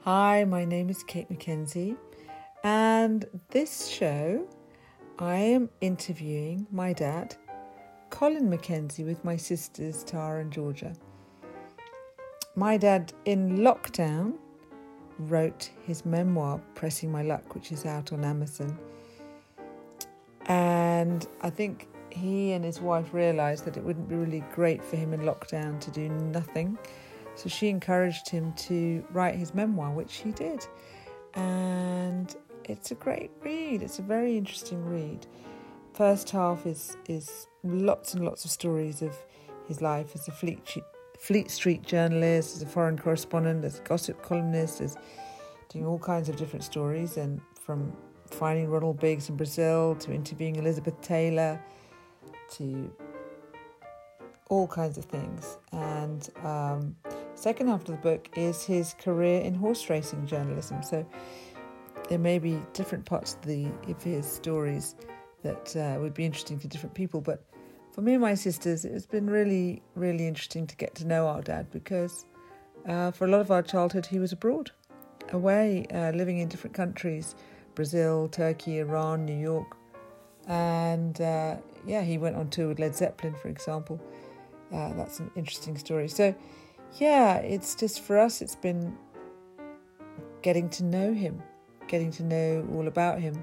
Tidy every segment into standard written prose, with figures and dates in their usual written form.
Hi, my name is Kate Mackenzie, and this show I am interviewing my dad, Colin Mackenzie, with my sisters Tara and Georgia. My dad, in lockdown, wrote his memoir, Pressing My Luck, which is out on Amazon. And I think he and his wife realised that it wouldn't be really great for him in lockdown to do nothing. So she encouraged him to write his memoir, which he did. And it's a great read. It's a very interesting read. First half is lots and lots of stories of his life as a Fleet Street journalist, as a foreign correspondent, as a gossip columnist, as doing all kinds of different stories, and from finding Ronald Biggs in Brazil to interviewing Elizabeth Taylor to all kinds of things. And second half of the book is his career in horse racing journalism. So there may be different parts of his stories that would be interesting to different people. But for me and my sisters, it's been really, really interesting to get to know our dad, because for a lot of our childhood, he was abroad, away, living in different countries, Brazil, Turkey, Iran, New York. And he went on tour with Led Zeppelin, for example. That's an interesting story. So, it's just, for us, it's been getting to know him, getting to know all about him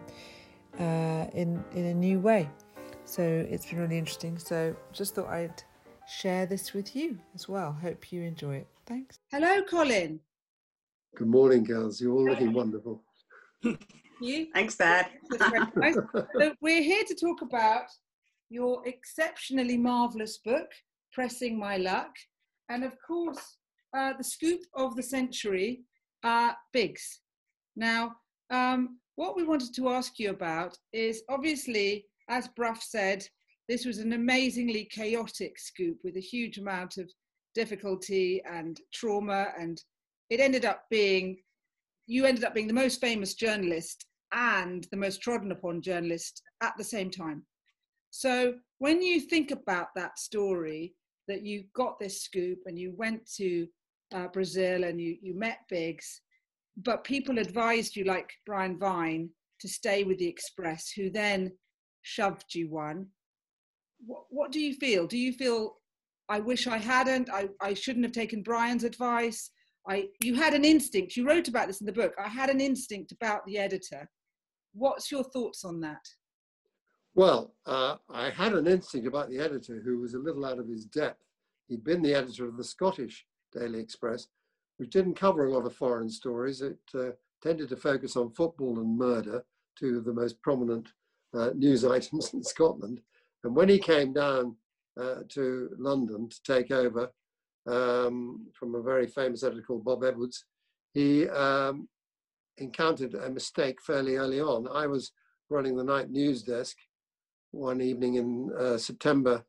in a new way. So it's been really interesting. So just thought I'd share this with you as well. Hope you enjoy it. Thanks. Hello, Colin. Good morning, girls. You're all looking wonderful. You? Thanks, Dad. Nice. So we're here to talk about your exceptionally marvellous book, Pressing My Luck. And of course, the scoop of the century, Biggs. Now, what we wanted to ask you about is, obviously, as Bruff said, this was an amazingly chaotic scoop with a huge amount of difficulty and trauma, and you ended up being the most famous journalist and the most trodden upon journalist at the same time. So when you think about that story, that you got this scoop and you went to Brazil and you met Biggs, but people advised you, like Brian Vine, to stay with the Express, who then shoved you one. What do you feel? Do you feel, I wish I hadn't, I shouldn't have taken Brian's advice? You had an instinct. You wrote about this in the book. I had an instinct about the editor. What's your thoughts on that? Well, I had an instinct about the editor, who was a little out of his depth. He'd been the editor of the Scottish Daily Express, which didn't cover a lot of foreign stories. It tended to focus on football and murder, two of the most prominent news items in Scotland. And when he came down to London to take over from a very famous editor called Bob Edwards, he encountered a mistake fairly early on. I was running the night news desk one evening in September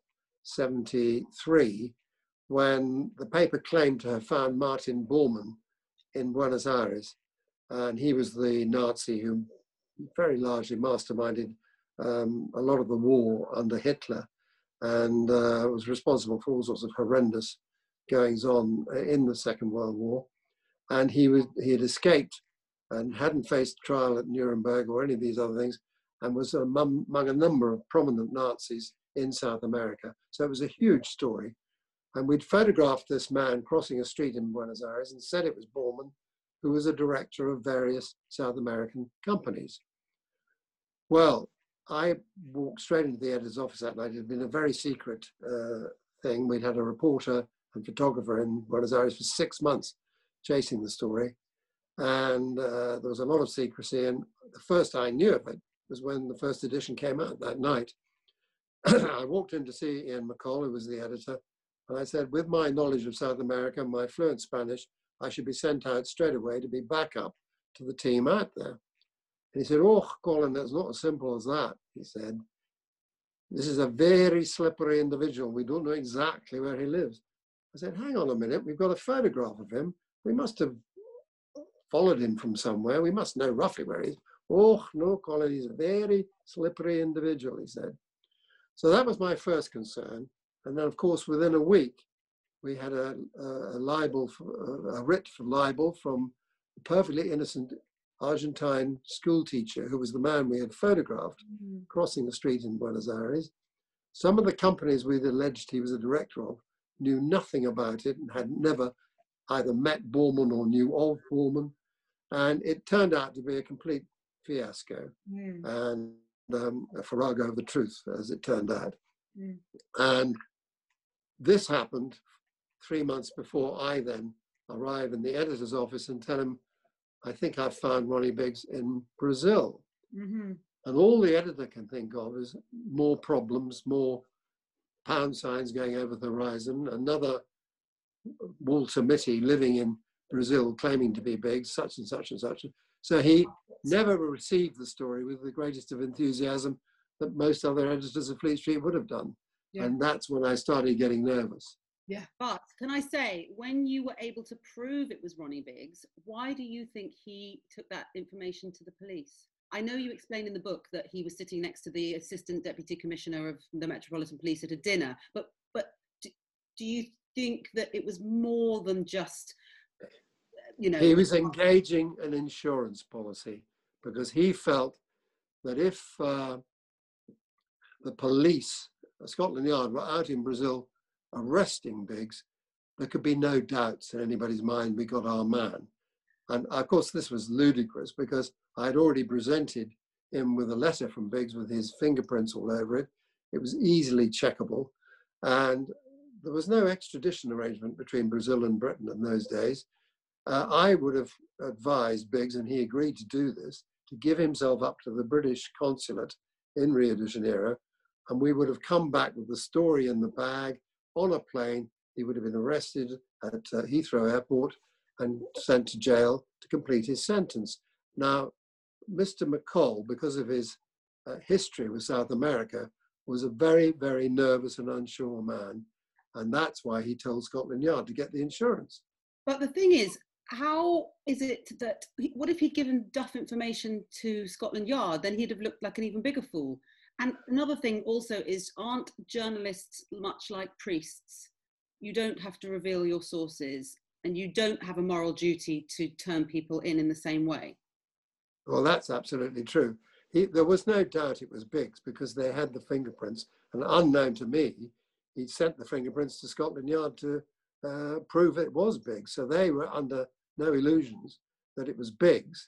73, when the paper claimed to have found Martin Bormann in Buenos Aires. And he was the Nazi who very largely masterminded a lot of the war under Hitler, and was responsible for all sorts of horrendous goings on in the Second World War. And he had escaped and hadn't faced trial at Nuremberg or any of these other things, and was among a number of prominent Nazis in South America. So it was a huge story. And we'd photographed this man crossing a street in Buenos Aires and said it was Bormann, who was a director of various South American companies. Well, I walked straight into the editor's office that night. It had been a very secret thing. We'd had a reporter and photographer in Buenos Aires for 6 months chasing the story. And there was a lot of secrecy. And the first I knew of it was when the first edition came out that night. I walked in to see Ian McColl, who was the editor, and I said, with my knowledge of South America, my fluent Spanish, I should be sent out straight away to be backup to the team out there. And he said, oh, Colin, that's not as simple as that. He said, this is a very slippery individual. We don't know exactly where he lives. I said, hang on a minute, we've got a photograph of him. We must have followed him from somewhere. We must know roughly where he is. Oh, no, Colin, he's a very slippery individual, he said. So that was my first concern. And then, of course, within a week, we had a writ for libel from perfectly innocent Argentine school teacher who was the man we had photographed crossing the street in Buenos Aires. Some of the companies we'd alleged he was a director of knew nothing about it and had never either met Bormann or knew of Bormann. And it turned out to be a complete fiasco and a farrago of the truth, as it turned out. And this happened 3 months before I then arrive in the editor's office and tell him, I think I've found Ronnie Biggs in Brazil. And all the editor can think of is more problems, more pound signs going over the horizon, another Walter Mitty living in Brazil claiming to be Biggs, such and such and such. So he never received the story with the greatest of enthusiasm that most other editors of Fleet Street would have done. And that's when I started getting nervous. Yeah. But can I say, when you were able to prove it was Ronnie Biggs, why do you think he took that information to the police? I know you explain in the book that he was sitting next to the Assistant Deputy Commissioner of the Metropolitan Police at a dinner, but do you think that it was more than just, you know? He was engaging an insurance policy because he felt that if the police, Scotland Yard, were out in Brazil arresting Biggs, there could be no doubts in anybody's mind we got our man. And of course, this was ludicrous because I had already presented him with a letter from Biggs with his fingerprints all over it. It was easily checkable. And there was no extradition arrangement between Brazil and Britain in those days. I would have advised Biggs, and he agreed to do this, to give himself up to the British consulate in Rio de Janeiro. And we would have come back with the story in the bag on a plane. He would have been arrested at Heathrow Airport and sent to jail to complete his sentence. Now, Mr. McColl, because of his history with South America, was a very, very nervous and unsure man. And that's why he told Scotland Yard to get the insurance. But the thing is, how is it that, what if he'd given duff information to Scotland Yard? Then he'd have looked like an even bigger fool. And another thing also is, aren't journalists much like priests? You don't have to reveal your sources, and you don't have a moral duty to turn people in the same way. Well, that's absolutely true. There was no doubt it was Biggs because they had the fingerprints, and unknown to me, he sent the fingerprints to Scotland Yard to prove it was Biggs. So they were under no illusions that it was Biggs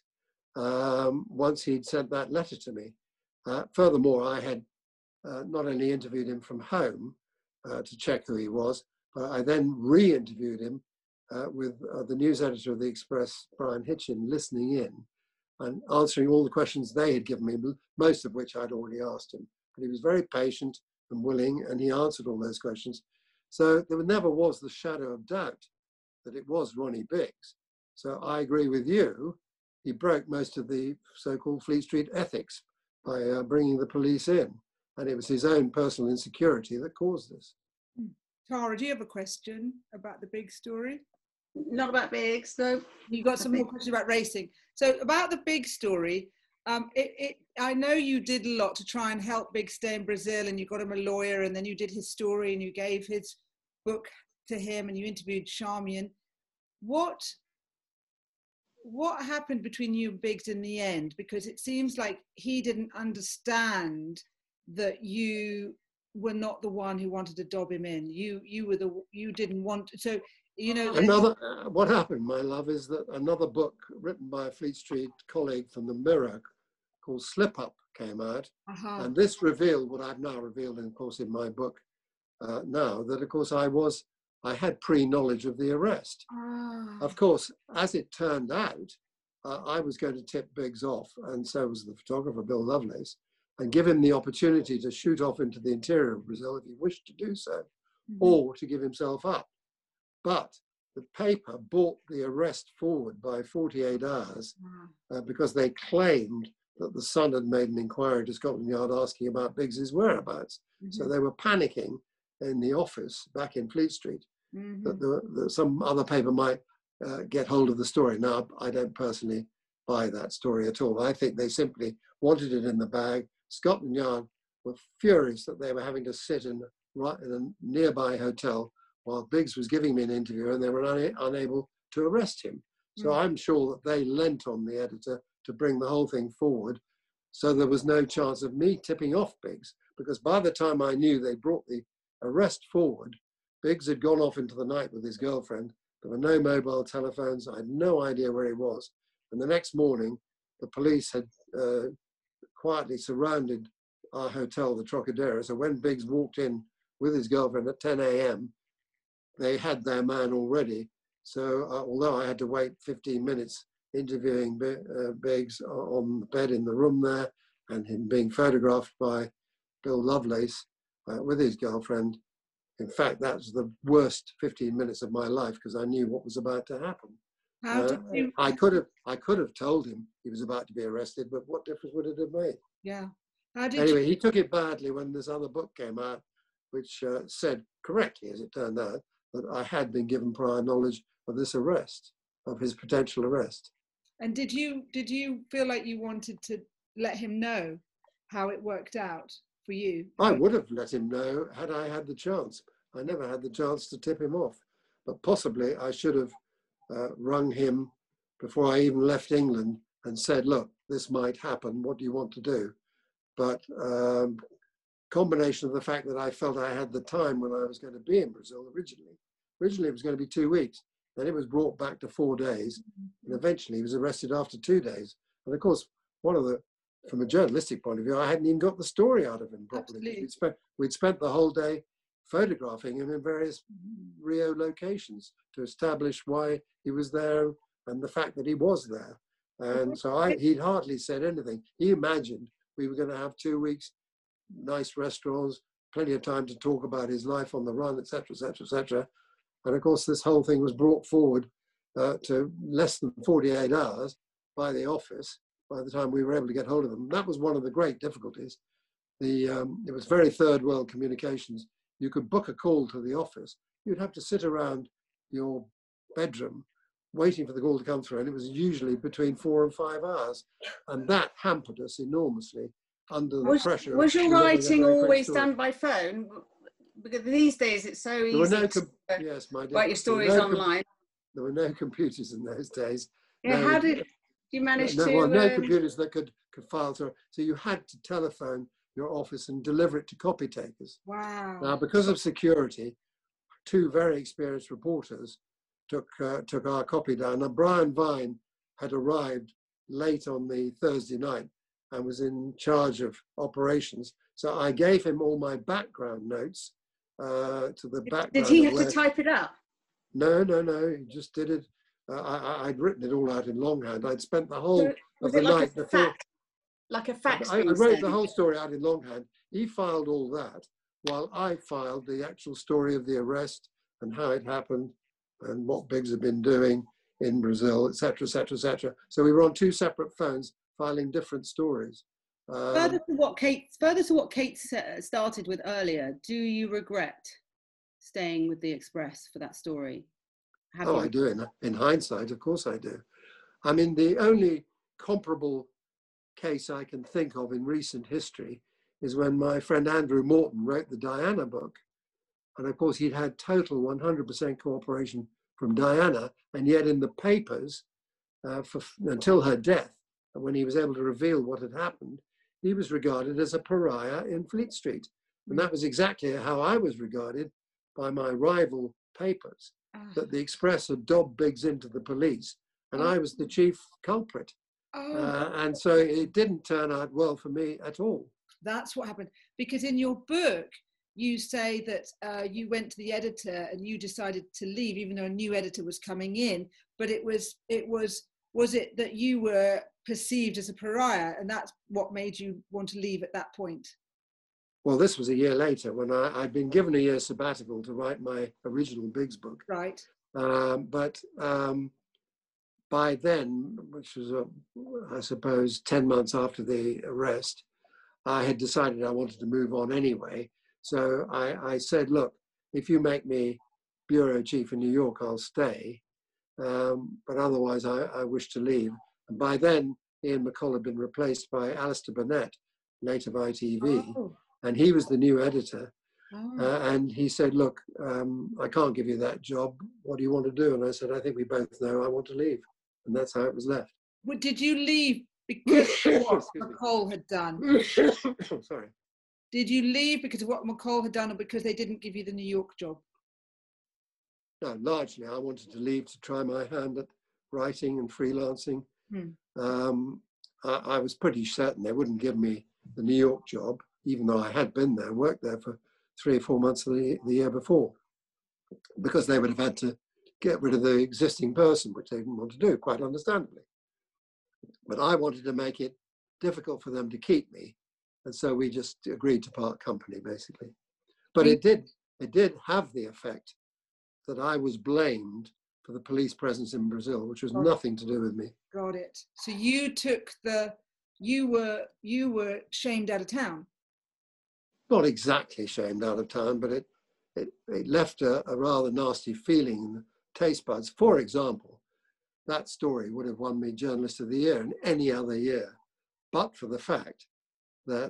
once he'd sent that letter to me. Furthermore, I had not only interviewed him from home to check who he was, but I then re-interviewed him with the news editor of the Express, Brian Hitchin, listening in and answering all the questions they had given me, most of which I'd already asked him. But he was very patient and willing, and he answered all those questions. So there never was the shadow of doubt that it was Ronnie Biggs. So I agree with you. He broke most of the so-called Fleet Street ethics by bringing the police in. And it was his own personal insecurity that caused this. Tara, do you have a question about the Biggs story? Not about Biggs, no. You got some more questions about racing. So about the Biggs story, I know you did a lot to try and help Biggs stay in Brazil, and you got him a lawyer, and then you did his story, and you gave his book to him, and you interviewed Charmian. What happened between you and Biggs in the end? Because it seems like he didn't understand that you were not the one who wanted to dob him in. You didn't want to, so you know. What happened, my love, is that another book written by a Fleet Street colleague from the Mirror called Slip Up came out, and this revealed what I've now revealed, of course, in my book now, that of course I had pre-knowledge of the arrest. Of course, as it turned out, I was going to tip Biggs off, and so was the photographer, Bill Lovelace, and give him the opportunity to shoot off into the interior of Brazil if he wished to do so, or to give himself up. But the paper brought the arrest forward by 48 hours because they claimed that the Sun had made an inquiry to Scotland Yard asking about Biggs's whereabouts. So they were panicking in the office back in Fleet Street that some other paper might get hold of the story. Now, I don't personally buy that story at all. I think they simply wanted it in the bag. Scotland Yard were furious that they were having to sit in a nearby hotel while Biggs was giving me an interview, and they were unable to arrest him. So I'm sure that they lent on the editor to bring the whole thing forward. So there was no chance of me tipping off Biggs, because by the time I knew they brought the arrest forward, Biggs had gone off into the night with his girlfriend. There were no mobile telephones. I had no idea where he was. And the next morning, the police had quietly surrounded our hotel, the Trocadero. So when Biggs walked in with his girlfriend at 10 a.m., they had their man already. So although I had to wait 15 minutes interviewing Biggs on the bed in the room there, and him being photographed by Bill Lovelace with his girlfriend, in fact, that was the worst 15 minutes of my life, because I knew what was about to happen. How did you? I could have told him he was about to be arrested, but what difference would it have made? Yeah. How did Anyway, you? he took it badly when this other book came out, which said correctly, as it turned out, that I had been given prior knowledge of this arrest, of his potential arrest. And did you feel like you wanted to let him know how it worked out for you? I would have let him know had I had the chance. I never had the chance to tip him off, but possibly I should have rung him before I even left England and said, look, this might happen. What do you want to do? But combination of the fact that I felt I had the time when I was going to be in Brazil originally. Originally, it was going to be 2 weeks. Then it was brought back to 4 days. And eventually, he was arrested after 2 days. And of course, from a journalistic point of view, I hadn't even got the story out of him properly. We'd spent the whole day photographing him in various Rio locations to establish why he was there and the fact that he was there. And so he'd hardly said anything. He imagined we were going to have 2 weeks, nice restaurants, plenty of time to talk about his life on the run, etc., etc., etc. And of course, this whole thing was brought forward to less than 48 hours by the office by the time we were able to get hold of them. That was one of the great difficulties. It was very third world communications. You could book a call to the office. You'd have to sit around your bedroom waiting for the call to come through, and it was usually between 4 and 5 hours. And that hampered us enormously under the pressure. Was your writing always done by phone? Because these days it's so easy to write your stories online. There were no computers in those days. Yeah, no, how did you manage to? Well, no computers that could file through. So you had to telephone your office and deliver it to copy takers. Wow. Now, because of security, 2 very experienced reporters took our copy down. Now, Brian Vine had arrived late on the Thursday night and was in charge of operations. So I gave him all my background notes to the background. Did he have to type it up? No. He just did it. I'd written it all out in longhand. I'd spent the whole of the night before. Like a fax. I wrote the whole story out in longhand. He filed all that, while I filed the actual story of the arrest and how it happened and what Biggs had been doing in Brazil, etc., etc., etc. So we were on 2 separate phones filing different stories. Further to what Kate started with earlier, do you regret staying with the Express for that story? I do. In hindsight, of course I do. I mean, the only comparable case I can think of in recent history is when my friend Andrew Morton wrote the Diana book. And of course, he'd had total 100% cooperation from Diana. And yet in the papers, until her death, when he was able to reveal what had happened, he was regarded as a pariah in Fleet Street. And that was exactly how I was regarded by my rival papers, that the Express had dobbed Biggs into the police, and I was the chief culprit. And so it didn't turn out well for me at all. That's what happened. Because in your book, you say that you went to the editor and you decided to leave, even though a new editor was coming in. But was it that you were perceived as a pariah, and that's what made you want to leave at that point? Well, this was a year later, when I'd been given a year sabbatical to write my original Biggs book. Right. But by then, which was, I suppose, 10 months after the arrest, I had decided I wanted to move on anyway. So I said, look, if you make me bureau chief in New York, I'll stay. But otherwise, I wish to leave. And by then, Ian McColl had been replaced by Alistair Burnett, native ITV. Oh. And he was the new editor. Oh. And he said, look, I can't give you that job. What do you want to do? And I said, I think we both know I want to leave. and that's how it was left. Well, did you leave because of what McColl had done? Sorry. Did you leave because of what McColl had done, or because they didn't give you the New York job? No, largely I wanted to leave to try my hand at writing and freelancing. I was pretty certain they wouldn't give me the New York job, even though I had been there and worked there for 3 or 4 months of the year before, because they would have had to get rid of the existing person, which they didn't want to do, quite understandably. But I wanted to make it difficult for them to keep me, and so we just agreed to part company, basically. But it did have the effect that I was blamed for the police presence in Brazil, which was nothing to do with me. Got it. So you took you were shamed out of town. Not exactly shamed out of town, but it left a rather nasty feeling in the taste buds. For example, that story would have won me Journalist of the Year in any other year, but for the fact that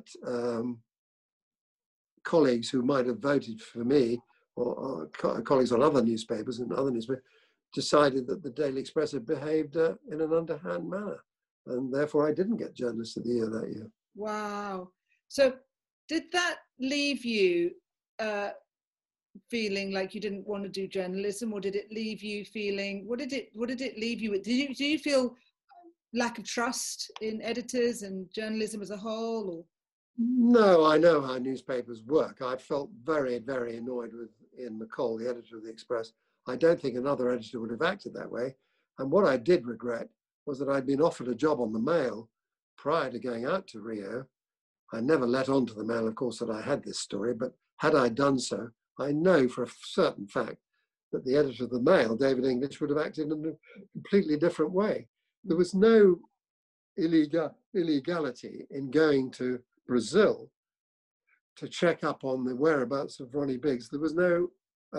colleagues who might have voted for me, or colleagues on other newspapers and other newspapers, decided that the Daily Express had behaved in an underhand manner, and therefore I didn't get Journalist of the Year that year. Wow. So did that leave you feeling like you didn't want to do journalism, or did it leave you feeling, what did it leave you with? Do you feel lack of trust in editors and journalism as a whole? Or? No, I know how newspapers work. I felt very, very annoyed with Ian McColl, the editor of the Express. I don't think another editor would have acted that way. And what I did regret was that I'd been offered a job on the Mail prior to going out to Rio. I never let on to the Mail, of course, that I had this story, but had I done so, I know for a certain fact that the editor of the Mail, David English, would have acted in a completely different way. There was no illegality in going to Brazil to check up on the whereabouts of Ronnie Biggs. There was no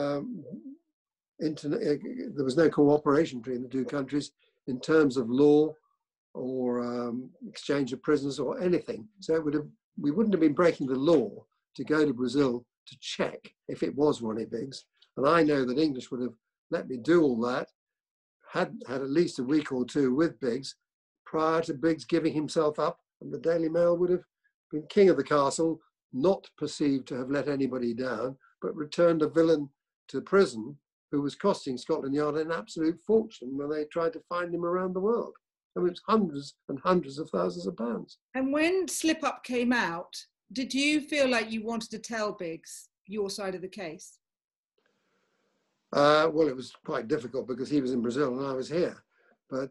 there was no cooperation between the two countries in terms of law or exchange of prisoners or anything. So we wouldn't have been breaking the law to go to Brazil to check if it was Ronnie Biggs. And I know that English would have let me do all that, had at least a week or two with Biggs prior to Biggs giving himself up, and the Daily Mail would have been king of the castle, not perceived to have let anybody down, but returned a villain to prison who was costing Scotland Yard an absolute fortune when they tried to find him around the world. I mean, it was hundreds and hundreds of thousands of pounds. And when Slip Up came out, did you feel like you wanted to tell Biggs your side of the case? Well, it was quite difficult because he was in Brazil and I was here. But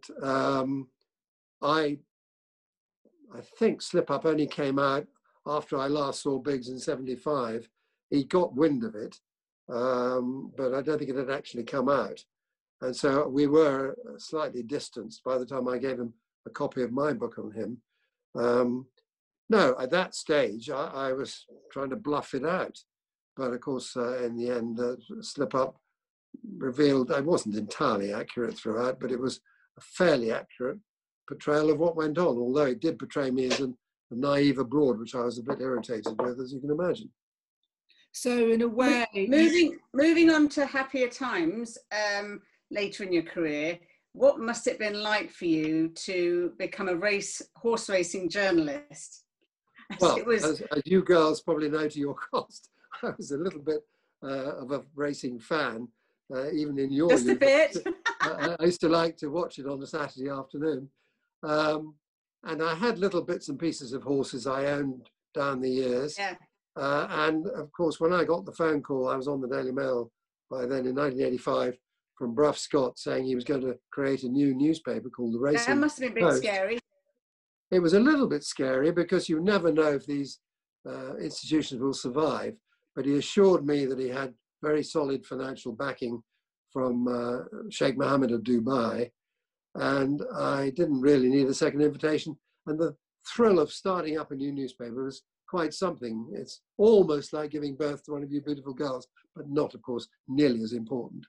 I think Slip Up only came out after I last saw Biggs in '75. He got wind of it, but I don't think it had actually come out. And so we were slightly distanced by the time I gave him a copy of my book on him. No, at that stage, I was trying to bluff it out. But of course, in the end, Slip Up revealed I wasn't entirely accurate throughout, but it was a fairly accurate portrayal of what went on, although it did portray me as a naive abroad, which I was a bit irritated with, as you can imagine. So in a way... Moving on to happier times, later in your career, what must it have been like for you to become a horse racing journalist? Well, as you girls probably know to your cost, I was a little bit of a racing fan, even in your Just a bit. I used to like to watch it on a Saturday afternoon. And I had little bits and pieces of horses I owned down the years. Yeah. And of course, when I got the phone call, I was on the Daily Mail by then in 1985 from Bruff Scott saying he was going to create a new newspaper called The Racing Post. That must have been a bit scary. It was a little bit scary because you never know if these institutions will survive. But he assured me that he had very solid financial backing from Sheikh Mohammed of Dubai. And I didn't really need a second invitation. And the thrill of starting up a new newspaper was quite something. It's almost like giving birth to one of you beautiful girls, but not, of course, nearly as important.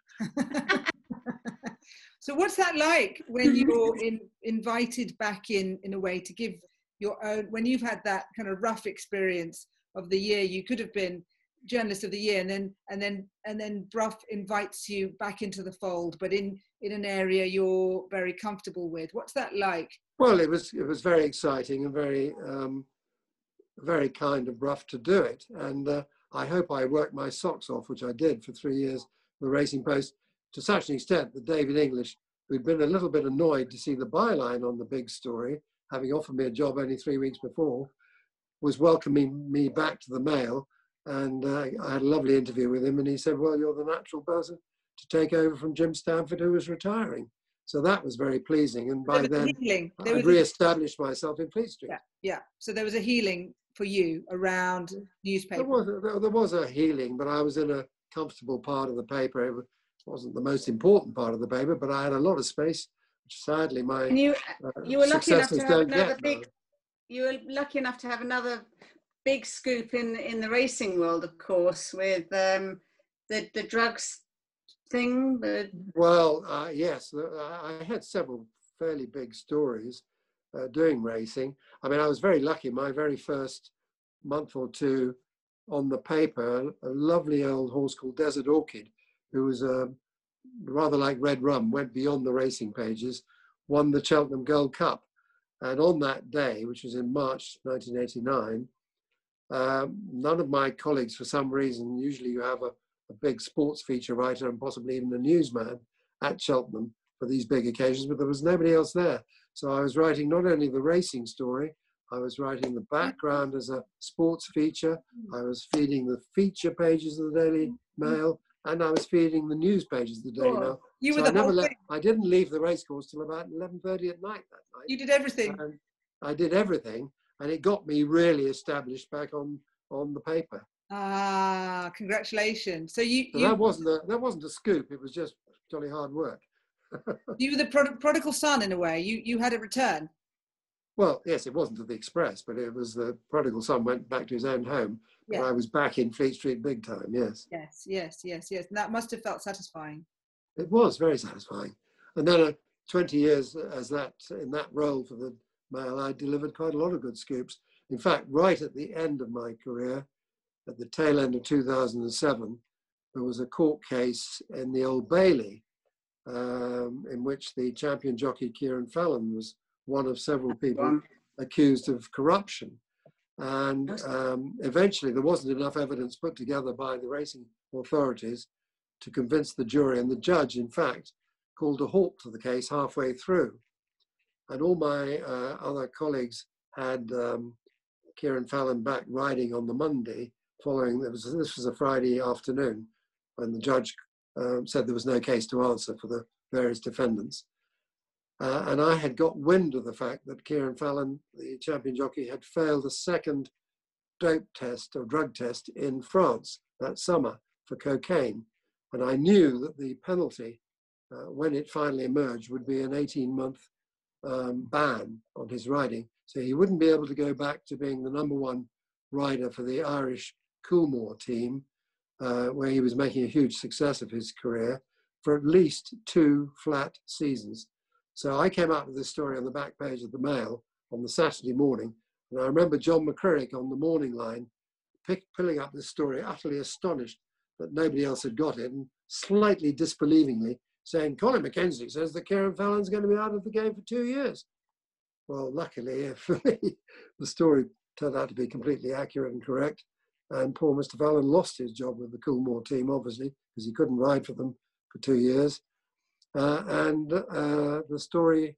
So what's that like when you're invited back in a way to give your own, when you've had that kind of rough experience of the year, you could have been Journalist of the Year, and then Bruff invites you back into the fold, but in in an area you're very comfortable with. What's that like? Well, it was very exciting and very kind of Brough to do it. And I hope I worked my socks off, which I did for 3 years, the Racing Post, to such an extent that David English, who'd been a little bit annoyed to see the byline on the big story, having offered me a job only 3 weeks before, was welcoming me back to the Mail. And I had a lovely interview with him, and he said, well, you're the natural person to take over from Jim Stanford, who was retiring. So that was very pleasing. And by then, I'd re-established myself in Fleet Street. Yeah. So there was a healing for you around newspaper. There was a healing, but I was in a comfortable part of the paper. It wasn't the most important part of the paper, but I had a lot of space, which sadly my you were lucky enough to have another big. You were lucky enough to have another big scoop in the racing world, of course, with the drugs thing. Well, yes, I had several fairly big stories doing racing. I mean, I was very lucky. My very first month or two on the paper, a lovely old horse called Desert Orchid, who was rather like Red Rum, went beyond the racing pages, won the Cheltenham Gold Cup. And on that day, which was in March 1989, none of my colleagues, for some reason, usually you have a big sports feature writer and possibly even a newsman at Cheltenham for these big occasions, but there was nobody else there. So I was writing not only the racing story, I was writing the background as a sports feature, I was feeding the feature pages of the Daily Mail, and I was feeding the news pages of the Daily Mail. You were I didn't leave the racecourse till about 11:30 at night that night. You did everything. And I did everything, and it got me really established back on the paper. Ah, congratulations! So that wasn't a scoop. It was just jolly hard work. You were the prodigal son in a way. You had a return. Well, yes, it wasn't to the Express, but it was the prodigal son went back to his own home. Yeah. And I was back in Fleet Street big time. Yes. Yes. And that must have felt satisfying. It was very satisfying. And then 20 years in that role for the Mail, I delivered quite a lot of good scoops. In fact, right at the end of my career, at the tail end of 2007, there was a court case in the Old Bailey in which the champion jockey Kieran Fallon was one of several people accused of corruption. And eventually there wasn't enough evidence put together by the racing authorities to convince the jury, and the judge, in fact, called a halt to the case halfway through. And all my other colleagues had Kieran Fallon back riding on the Monday following. This was a Friday afternoon when the judge said there was no case to answer for the various defendants. And I had got wind of the fact that Kieran Fallon, the champion jockey, had failed a second dope test or drug test in France that summer for cocaine. And I knew that the penalty, when it finally emerged, would be an 18-month ban on his riding. So he wouldn't be able to go back to being the #1 rider for the Irish Coolmore team, where he was making a huge success of his career, for at least 2 flat seasons. So I came out with this story on the back page of the Mail on the Saturday morning. And I remember John McCririck on the morning line pulling up this story, utterly astonished that nobody else had got it, and slightly disbelievingly saying, Colin Mackenzie says that Kieran Fallon's going to be out of the game for 2 years. Well, luckily for me, the story turned out to be completely accurate and correct. And poor Mr. Fallon lost his job with the Coolmore team, obviously, because he couldn't ride for them for 2 years. And the story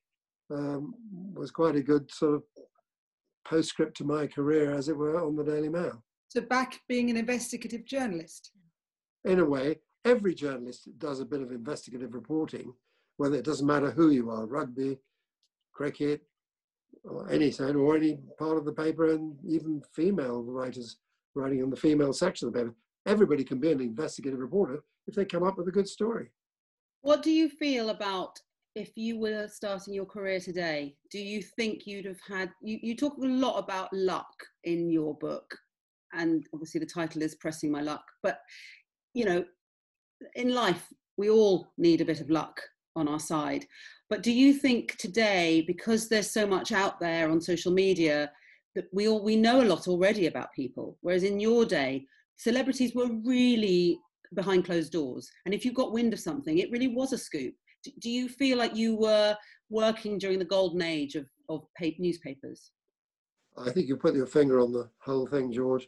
was quite a good sort of postscript to my career, as it were, on the Daily Mail. So back being an investigative journalist? In a way, every journalist does a bit of investigative reporting, whether it doesn't matter who you are, rugby, cricket, or anything, or any part of the paper, and even female writers writing in the female section of the paper. Everybody can be an investigative reporter if they come up with a good story. What do you feel about if you were starting your career today? Do you think you'd have had, you talk a lot about luck in your book, and obviously the title is Pressing My Luck, but you know, in life, we all need a bit of luck on our side. But do you think today, because there's so much out there on social media, that we know a lot already about people, whereas in your day, celebrities were really behind closed doors, and if you got wind of something, it really was a scoop. Do you feel like you were working during the golden age of newspapers? I think you put your finger on the whole thing, George.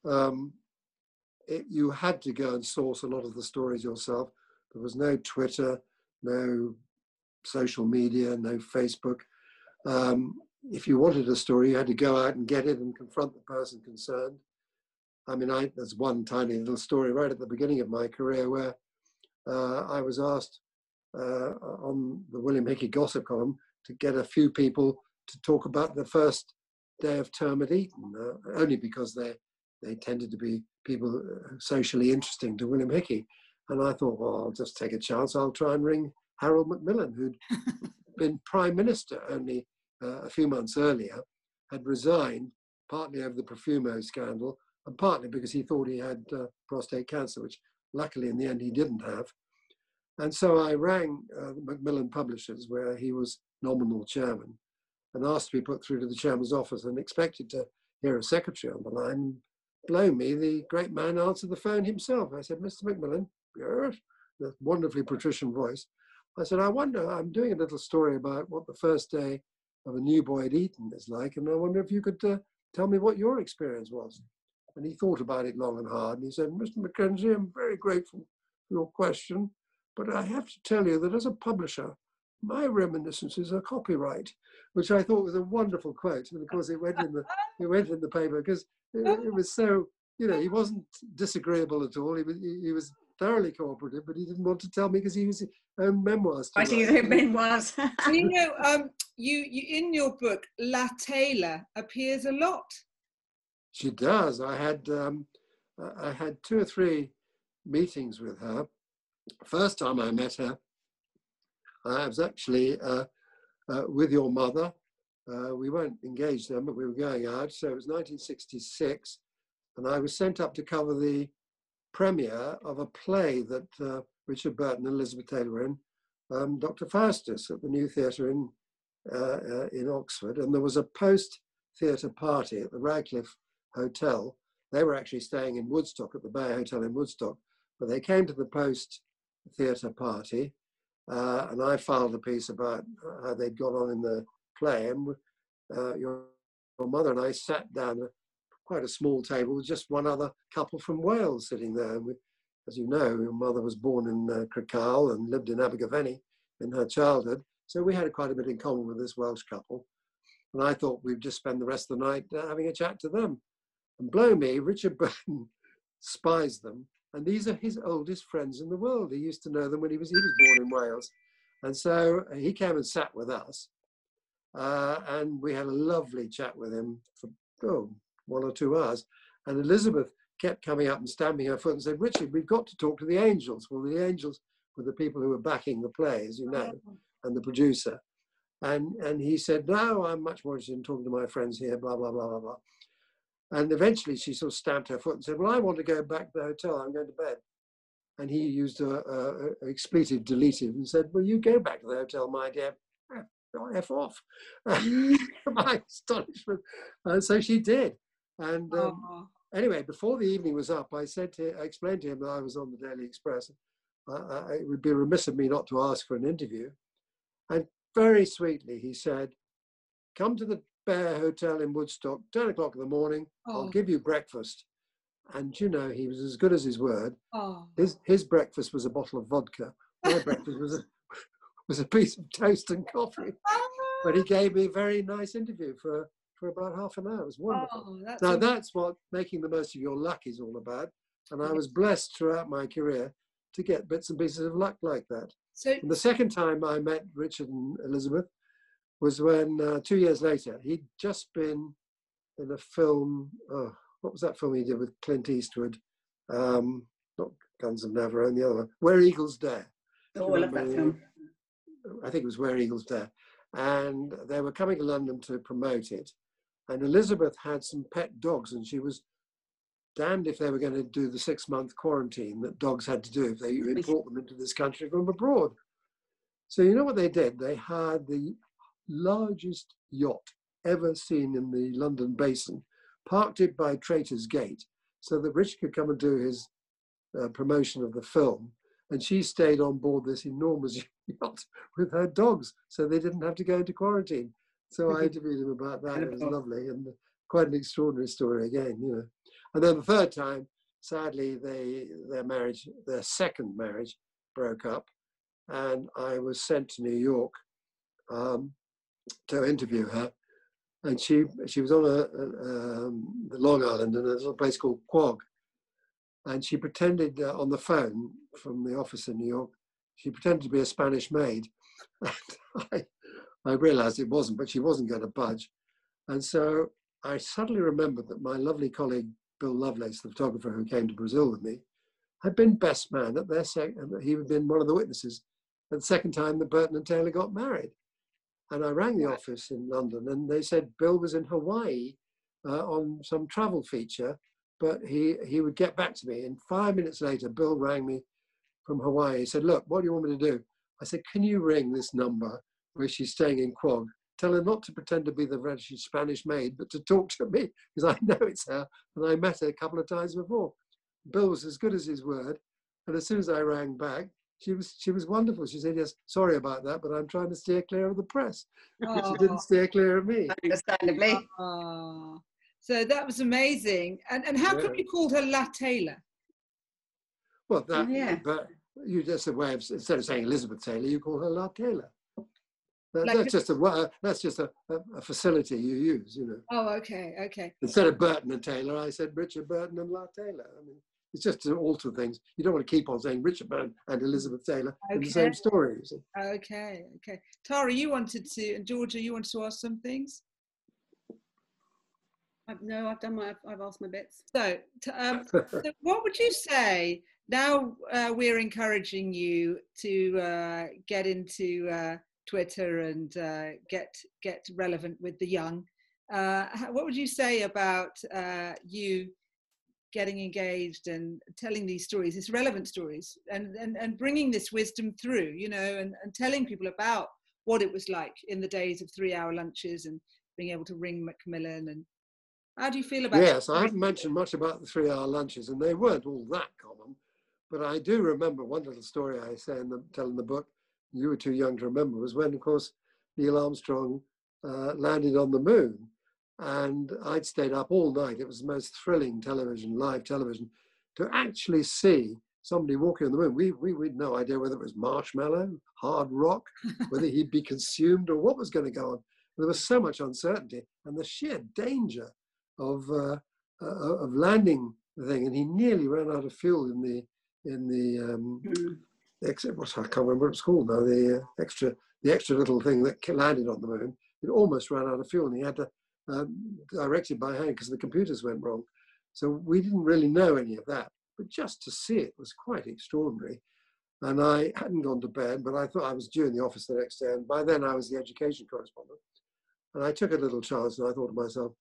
You had to go and source a lot of the stories yourself. There was no Twitter, no social media, no Facebook. If you wanted a story, you had to go out and get it and confront the person concerned. I mean, there's one tiny little story right at the beginning of my career where I was asked on the William Hickey gossip column to get a few people to talk about the first day of term at Eton, only because they tended to be people socially interesting to William Hickey. And I thought, well, I'll just take a chance. I'll try and ring Harold Macmillan, who'd been Prime Minister only a few months earlier, had resigned partly over the Profumo scandal and partly because he thought he had prostate cancer, which luckily in the end he didn't have. And so I rang Macmillan Publishers, where he was nominal chairman, and asked to be put through to the chairman's office and expected to hear a secretary on the line. Blow me, the great man answered the phone himself. I said, Mr. Macmillan, yes, the wonderfully patrician voice. I said, I wonder, I'm doing a little story about what the first day of a new boy at Eton is like, and I wonder if you could tell me what your experience was. And he thought about it long and hard, and he said, Mr. Mackenzie, I'm very grateful for your question, but I have to tell you that as a publisher, my reminiscences are copyright, which I thought was a wonderful quote. And of course, it went in the paper because it was so, he wasn't disagreeable at all. He was thoroughly cooperative, but he didn't want to tell me because he was his own memoirs. I see his own memoirs. You in your book, La Taylor appears a lot. She does. I had 2 or 3 meetings with her. First time I met her, I was actually with your mother. We weren't engaged then, but we were going out. So it was 1966, and I was sent up to cover the premiere of a play that Richard Burton and Elizabeth Taylor were in, Dr. Faustus, at the New Theatre in Oxford. And there was a post-theatre party at the Radcliffe Hotel. They were actually staying in Woodstock at the Bay Hotel in Woodstock, but they came to the post-theatre party. And I filed a piece about how they'd got on in the play. And your mother and I sat down at quite a small table with just one other couple from Wales sitting there. And as you know, your mother was born in Crickhowell and lived in Abergavenny in her childhood. So we had quite a bit in common with this Welsh couple. And I thought we'd just spend the rest of the night having a chat to them. And blow me, Richard Burton spies them. And these are his oldest friends in the world. He used to know them when he was born in Wales. And so he came and sat with us. And we had a lovely chat with him for 1 or 2 hours. And Elizabeth kept coming up and stamping her foot and said, Richard, we've got to talk to the Angels. Well, the Angels were the people who were backing the play, as you know, and the producer. And he said, no, I'm much more interested in talking to my friends here, blah, blah, blah, blah, blah. And eventually she sort of stamped her foot and said, well, I want to go back to the hotel. I'm going to bed. And he used an expletive deletive and said, well, you go back to the hotel, my dear. F off. My astonishment. And so she did. And anyway, before the evening was up, I explained to him that I was on the Daily Express. It would be remiss of me not to ask for an interview. And very sweetly, he said, come to the Bear Hotel in Woodstock, 10 o'clock in the morning. I'll give you breakfast. And he was as good as his word. His breakfast was a bottle of vodka. My breakfast was a piece of toast and coffee. But he gave me a very nice interview for about half an hour. It was wonderful. That's what making the most of your luck is all about. And I was blessed throughout my career to get bits and pieces of luck like that. And the second time I met Richard and Elizabeth was when 2 years later, he'd just been in a film. What was that film he did with Clint Eastwood? Not Guns of Navarone, the other one, Where Eagles Dare. I love that film. I think it was Where Eagles Dare. And they were coming to London to promote it. And Elizabeth had some pet dogs, and she was damned if they were going to do the 6-month quarantine that dogs had to do if they import them into this country from abroad. So you know what they did? They hired the largest yacht ever seen in the London basin, parked it by Traitor's Gate so that Rich could come and do his promotion of the film. And she stayed on board this enormous yacht with her dogs, so they didn't have to go into quarantine. So I interviewed him about that. It was lovely, and quite an extraordinary story again, you know. And then the third time, sadly, their second marriage broke up, and I was sent to New York to interview her. And she was on the Long Island, and there's a place called Quogue. And she pretended on the phone from the office in New York, she pretended to be a Spanish maid. And I realized it wasn't, but she wasn't going to budge. And so I suddenly remembered that my lovely colleague, Bill Lovelace, the photographer who came to Brazil with me, had been best man at their second, he had been one of the witnesses at the second time that Burton and Taylor got married. And I rang the office in London, and they said Bill was in Hawaii on some travel feature, but he would get back to me. And 5 minutes later, Bill rang me from Hawaii. He said, look, what do you want me to do? I said, can you ring this number where she's staying in Quogue? Tell her not to pretend to be the British Spanish maid, but to talk to me, because I know it's her, and I met her a couple of times before. Bill was as good as his word. And as soon as I rang back, she was wonderful. She said, yes, sorry about that, but I'm trying to steer clear of the press. She didn't steer clear of me. Understandably. So that was amazing. And how come you called her La Taylor? Well, but you just a way of, instead of saying Elizabeth Taylor, you call her La Taylor. That's just a facility you use, you know. Oh, okay. Instead of Burton and Taylor, I said Richard Burton and La Taylor. I mean, it's just to alter things. You don't want to keep on saying Richard Burton and Elizabeth Taylor in the same story. You see. Okay. Tara, you wanted to, and Georgia, you wanted to ask some things? No, I've asked my bits. So, so what would you say, now we're encouraging you to get into Twitter and get relevant with the young. What would you say about you getting engaged and telling these stories, these relevant stories, and bringing this wisdom through, you know, and telling people about what it was like in the days of 3-hour lunches and being able to ring Macmillan? And how do you feel about Yes, I haven't mentioned much about the 3-hour lunches, and they weren't all that common, but I do remember one little story I tell in the book, you were too young to remember, was when, of course, Neil Armstrong landed on the moon. And I'd stayed up all night. It was the most thrilling television, live television, to actually see somebody walking on the moon. We had no idea whether it was marshmallow, hard rock, whether he'd be consumed or what was going to go on. There was so much uncertainty and the sheer danger of landing the thing. And he nearly ran out of fuel in the I can't remember what it's called now. The extra little thing that landed on the moon. It almost ran out of fuel, and he had to direct it by hand because the computers went wrong. So we didn't really know any of that, but just to see it was quite extraordinary. And I hadn't gone to bed, but I thought I was due in the office the next day, and by then I was the education correspondent. And I took a little chance, and I thought to myself,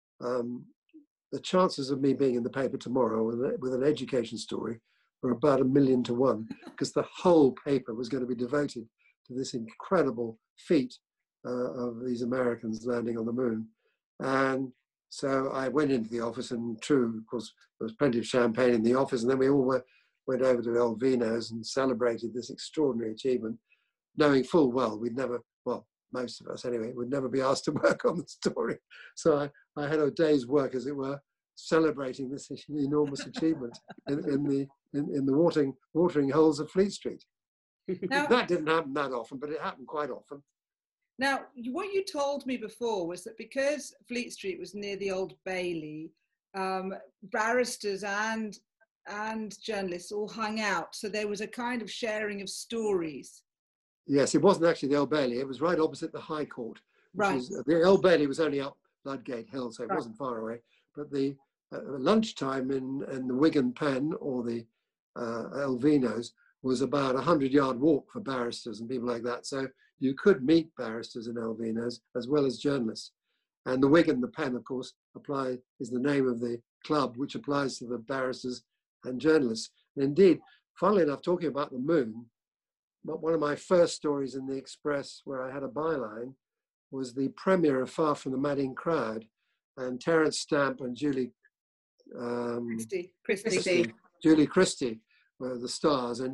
the chances of me being in the paper tomorrow with an education story were about 1,000,000 to 1, because the whole paper was going to be devoted to this incredible feat of these Americans landing on the moon. And so I went into the office, and true, of course, there was plenty of champagne in the office, and then we all went over to El Vino's and celebrated this extraordinary achievement, knowing full well we'd never, well, most of us anyway, would never be asked to work on the story. So I had a day's work, as it were, celebrating this enormous achievement in the watering holes of Fleet Street. Now, that didn't happen that often, but it happened quite often. Now, what you told me before was that because Fleet Street was near the Old Bailey, barristers and journalists all hung out. So there was a kind of sharing of stories. Yes, it wasn't actually the Old Bailey. It was right opposite the High Court. Right. The Old Bailey was only up Ludgate Hill, so it wasn't far away. But the lunchtime in the Wigan Pen or the El Vino's was about 100-yard walk for barristers and people like that. So you could meet barristers in El Vino's as well as journalists. And the Wigan, the Pen, of course, is the name of the club, which applies to the barristers and journalists. And indeed, funnily enough, talking about the moon, one of my first stories in the Express where I had a byline was the premiere of Far From the Madding Crowd, and Terence Stamp and Julie Christie were the stars. And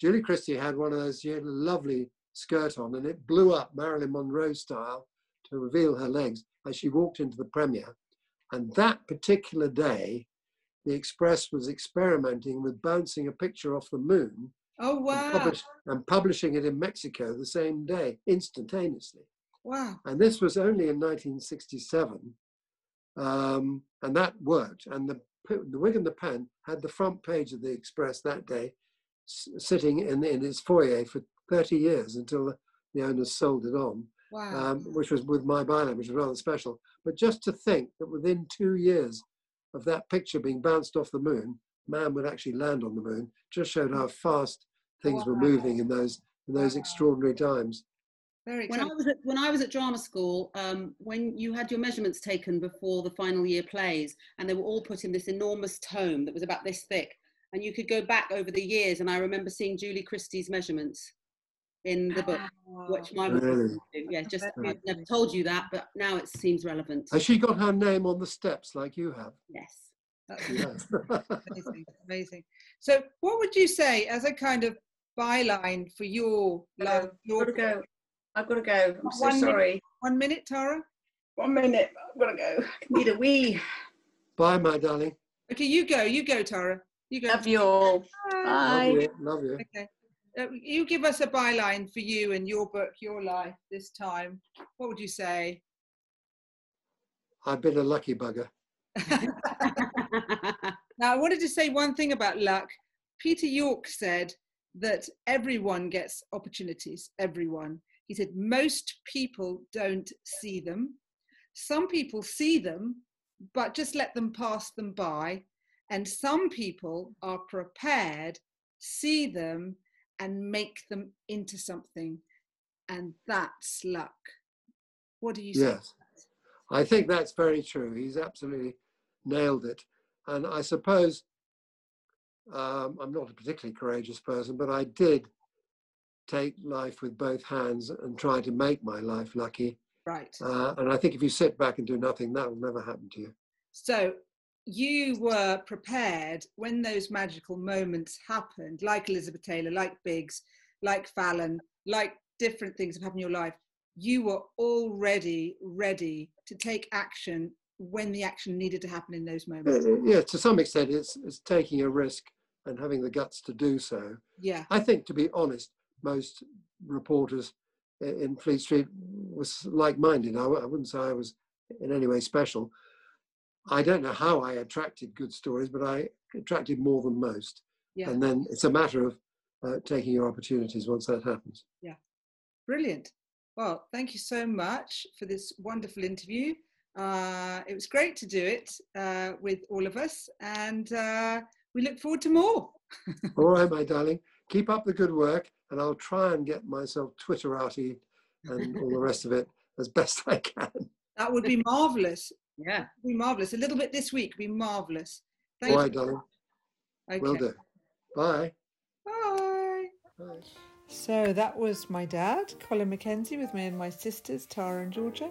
Julie Christie had one of those, she had a lovely skirt on, and it blew up Marilyn Monroe style to reveal her legs as she walked into the premiere. And that particular day, the Express was experimenting with bouncing a picture off the moon. Oh, wow. And publishing it in Mexico the same day, instantaneously. Wow. And this was only in 1967. And that worked. And the Wig and the Pen had the front page of the Express that day, sitting in its foyer for 30 years until the owners sold it on. Wow. Which was with my byline, which was rather special. But just to think that within 2 years of that picture being bounced off the moon, man would actually land on the moon, just showed how fast things were moving in those extraordinary times. Very when I was at drama school, when you had your measurements taken before the final year plays, and they were all put in this enormous tome that was about this thick, and you could go back over the years, and I remember seeing Julie Christie's measurements in the book, which my Really? I've never told you that, but now it seems relevant. Has she got her name on the steps like you have? Yes. Yes. Amazing, amazing. So what would you say as a kind of byline for your love? I've got to go. I'm so sorry. 1 minute, Tara? 1 minute. I've got to go. I need a wee. Bye, my darling. Okay, you go, Tara. You go. Love you all. Bye. Love you. Okay. You give us a byline for you and your book, your life this time. What would you say? I've been a lucky bugger. Now, I wanted to say one thing about luck. Peter York said that everyone gets opportunities, everyone. He said most people don't see them. Some people see them, but just let them pass them by. And some people are prepared, see them, and make them into something. And that's luck. What do you say? Yes, I think that's very true. He's absolutely nailed it. And I suppose I'm not a particularly courageous person, but I did take life with both hands and try to make my life lucky. Right. And I think if you sit back and do nothing, that will never happen to you. So you were prepared when those magical moments happened, like Elizabeth Taylor, like Biggs, like Fallon, like different things that happened in your life. You were already ready to take action when the action needed to happen in those moments. Yeah, to some extent, it's taking a risk and having the guts to do so. Yeah. I think, to be honest, most reporters in Fleet Street was like-minded. I wouldn't say I was in any way special. I don't know how I attracted good stories, but I attracted more than most. Yeah. And then it's a matter of taking your opportunities once that happens. Yeah. Brilliant. Well, thank you so much for this wonderful interview. It was great to do it with all of us, and we look forward to more. All right, my darling. Keep up the good work, and I'll try and get myself Twitterati and all the rest of it as best I can. That would be marvellous. Yeah. Be marvellous. A little bit this week would be marvellous. All right, darling. Okay. Will do. Bye. Bye. Bye. So that was my dad, Colin Mackenzie, with me and my sisters, Tara and Georgia.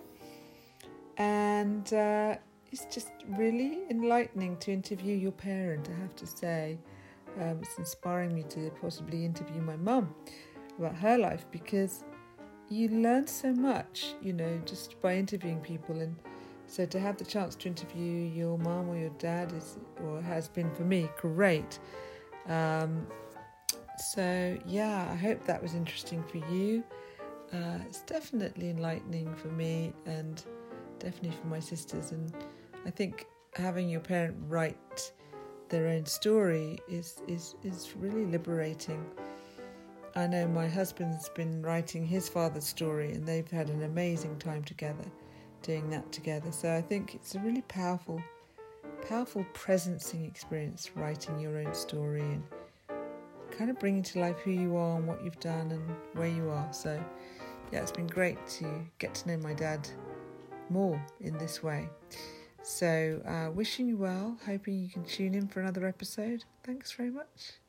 And it's just really enlightening to interview your parent, I have to say. It's inspiring me to possibly interview my mum about her life, because you learn so much, you know, just by interviewing people. And so to have the chance to interview your mum or your dad has been for me great. So yeah, I hope that was interesting for you. It's definitely enlightening for me, and definitely for my sisters. And I think having your parent write their own story is really liberating. I know my husband's been writing his father's story, and they've had an amazing time together, doing that together. So I think it's a really powerful presencing experience, writing your own story and kind of bringing to life who you are and what you've done and where you are. So yeah, it's been great to get to know my dad more in this way. So wishing you well, hoping you can tune in for another episode. Thanks very much.